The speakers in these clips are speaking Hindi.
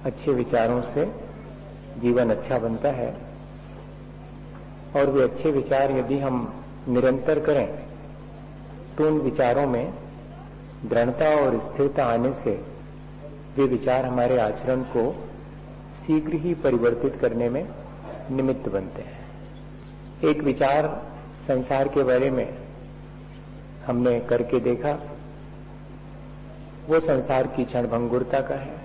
अच्छे विचारों से जीवन अच्छा बनता है। और वे अच्छे विचार यदि हम निरंतर करें तो उन विचारों में दृढ़ता और स्थिरता आने से वे विचार हमारे आचरण को शीघ्र ही परिवर्तित करने में निमित्त बनते हैं। एक विचार संसार के बारे में हमने करके देखा, वो संसार की क्षणभंगुरता का है।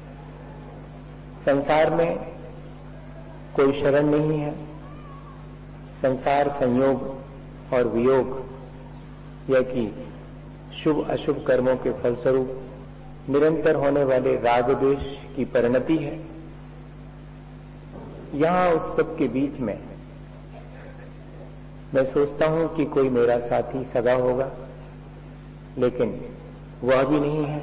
संसार में कोई शरण नहीं है। संसार संयोग और वियोग या कि शुभ अशुभ कर्मों के फलस्वरूप निरंतर होने वाले राग द्वेष की परिणति है। यहां उस सब के बीच में मैं सोचता हूं कि कोई मेरा साथी सगा होगा, लेकिन वह भी नहीं है,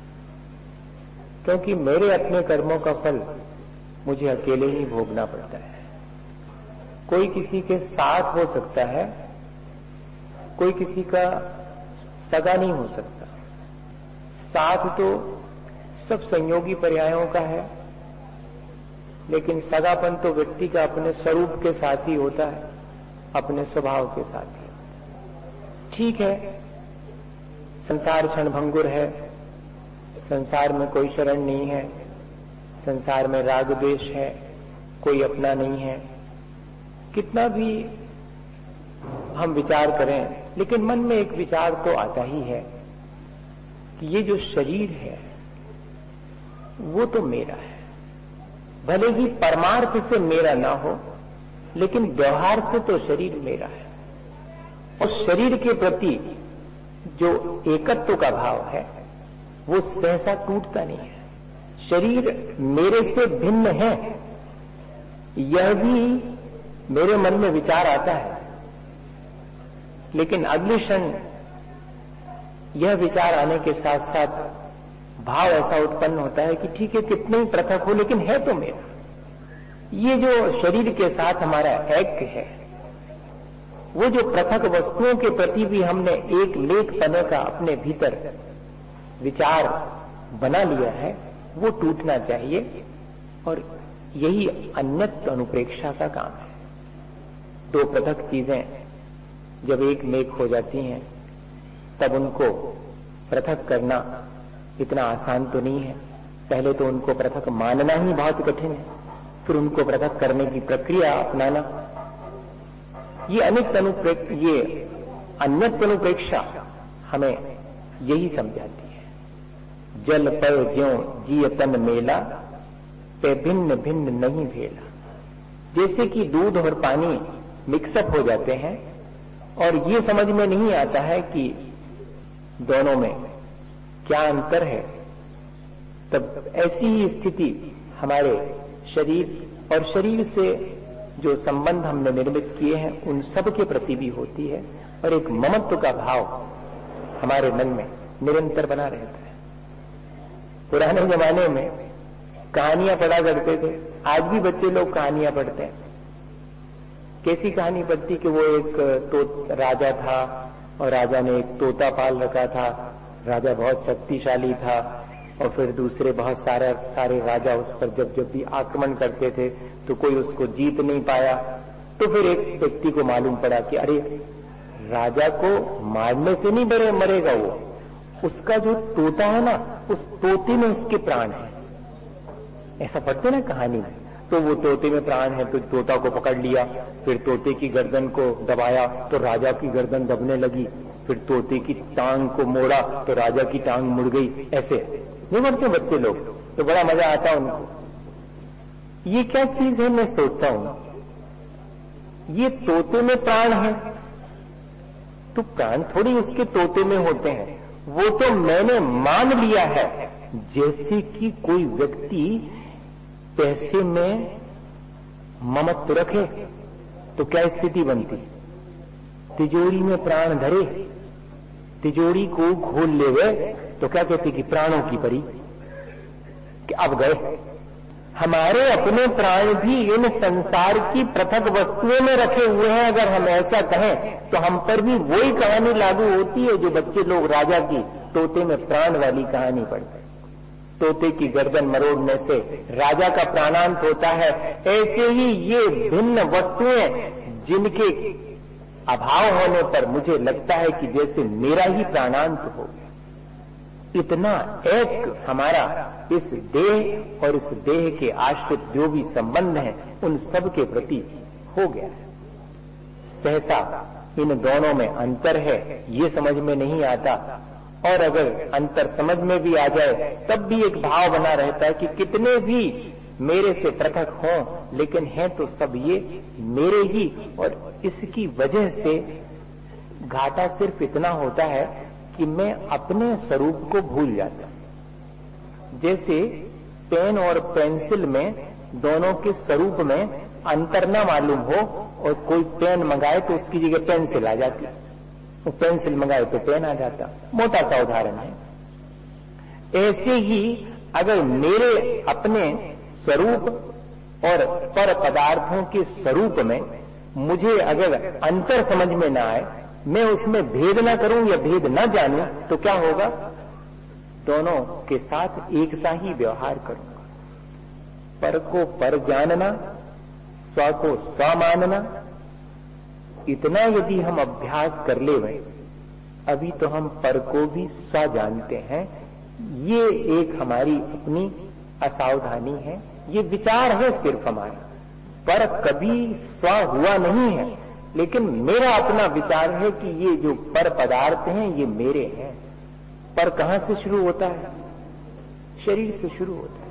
क्योंकि मेरे अपने कर्मों का फल मुझे अकेले ही भोगना पड़ता है। कोई किसी के साथ हो सकता है, कोई किसी का सगा नहीं हो सकता। साथ तो सब संयोगी पर्यायों का है, लेकिन सगापन तो व्यक्ति का अपने स्वरूप के साथ ही होता है, अपने स्वभाव के साथ ही। ठीक है, संसार क्षणभंगुर है, संसार में कोई शरण नहीं है, संसार में राग द्वेष है, कोई अपना नहीं है। कितना भी हम विचार करें, लेकिन मन में एक विचार तो आता ही है कि ये जो शरीर है वो तो मेरा है। भले ही परमार्थ से मेरा ना हो, लेकिन व्यवहार से तो शरीर मेरा है। और शरीर के प्रति जो एकत्व का भाव है वो सहसा टूटता नहीं है। शरीर मेरे से भिन्न है, यह भी मेरे मन में विचार आता है, लेकिन अगले क्षण यह विचार आने के साथ साथ भाव ऐसा उत्पन्न होता है कि ठीक है, कितने ही पृथक हो लेकिन है तो मेरा। ये जो शरीर के साथ हमारा ऐक्य है, वो जो पृथक वस्तुओं के प्रति भी हमने एक लेख पने का अपने भीतर विचार बना लिया है, वो टूटना चाहिए। और यही अन्यत्व अनुप्रेक्षा का काम है। दो पृथक चीजें जब एक मेक हो जाती हैं, तब उनको पृथक करना इतना आसान तो नहीं है। पहले तो उनको पृथक मानना ही बहुत कठिन है, फिर उनको पृथक करने की प्रक्रिया अपनाना। ये अन्यत्व अनुप्रेक्षा हमें यही समझाती है। जल पर ज्यों जिय तन मेला, पे भिन्न भिन्न नहीं भेला। जैसे कि दूध और पानी मिक्सअप हो जाते हैं और ये समझ में नहीं आता है कि दोनों में क्या अंतर है, तब ऐसी ही स्थिति हमारे शरीर और शरीर से जो संबंध हमने निर्मित किए हैं उन सब के प्रति भी होती है। और एक ममत्व का भाव हमारे मन में निरंतर बना रहता है। पुराने जमाने में कहानियां पढ़ा करते थे, आज भी बच्चे लोग कहानियां पढ़ते हैं। कैसी कहानी पढ़ती कि वो एक राजा था और राजा ने एक तोता पाल रखा था। राजा बहुत शक्तिशाली था और फिर दूसरे बहुत सारे राजा उस पर जब भी आक्रमण करते थे तो कोई उसको जीत नहीं पाया। तो फिर एक व्यक्ति को मालूम पड़ा कि अरे, राजा को मारने से नहीं मरेगा वो, उसका जो तोता है ना, उस तोते में उसके प्राण है। ऐसा पढ़ते ना कहानी में। तो वो तोते में प्राण है तो तोता को पकड़ लिया, फिर तोते की गर्दन को दबाया तो राजा की गर्दन दबने लगी, फिर तोते की टांग को मोड़ा तो राजा की टांग मुड़ गई। ऐसे नहीं पढ़ते बच्चे लोग, तो बड़ा मजा आता उनको। ये क्या चीज है, मैं सोचता हूं, ये तोते में प्राण है तो प्राण थोड़ी उसके तोते में होते हैं, वो तो मैंने मान लिया है। जैसे कि कोई व्यक्ति पैसे में ममत्व रखे तो क्या स्थिति बनती, तिजोरी में प्राण धरे, तिजोरी को खोल ले गए तो क्या कहते कि प्राणों की परी कि अब गए। हमारे अपने प्राण भी इन संसार की पृथक वस्तुओं में रखे हुए हैं। अगर हम ऐसा कहें तो हम पर भी वही कहानी लागू होती है जो बच्चे लोग राजा की तोते में प्राण वाली कहानी पढ़ते हैं। तोते की गर्दन मरोड़ने से राजा का प्राणांत होता है, ऐसे ही ये भिन्न वस्तुएं जिनके अभाव होने पर मुझे लगता है कि जैसे मेरा ही प्राणांत हो गया। इतना एक हमारा इस देह और इस देह के आश्रित जो भी संबंध हैं उन सब के प्रति हो गया है। सहसा इन दोनों में अंतर है ये समझ में नहीं आता, और अगर अंतर समझ में भी आ जाए तब भी एक भाव बना रहता है कि कितने भी मेरे से पृथक हों लेकिन हैं तो सब ये मेरे ही, और इसकी वजह से घाटा सिर्फ इतना होता है कि मैं अपने स्वरूप को भूल जाता हूं। जैसे पेन और पेंसिल में दोनों के स्वरूप में अंतर न मालूम हो और कोई पेन मंगाए तो उसकी जगह पेंसिल आ जाती, वो पेंसिल मंगाए तो पेन आ जाता। मोटा सा उदाहरण है। ऐसे ही अगर मेरे अपने स्वरूप और पर पदार्थों के स्वरूप में मुझे अगर अंतर समझ में ना आए, मैं उसमें भेद ना करूं या भेद न जानूं, तो क्या होगा? दोनों के साथ एक सा ही व्यवहार करूंगा। पर को पर जानना, स्व को स्व मानना, इतना यदि हम अभ्यास कर ले अभी तो हम पर को भी स्व जानते हैं। ये एक हमारी अपनी असावधानी है, ये विचार है सिर्फ हमारा, पर कभी स्व हुआ नहीं है। लेकिन मेरा अपना विचार है कि ये जो पर पदार्थ हैं ये मेरे हैं। पर कहां से शुरू होता है? शरीर से शुरू होता है।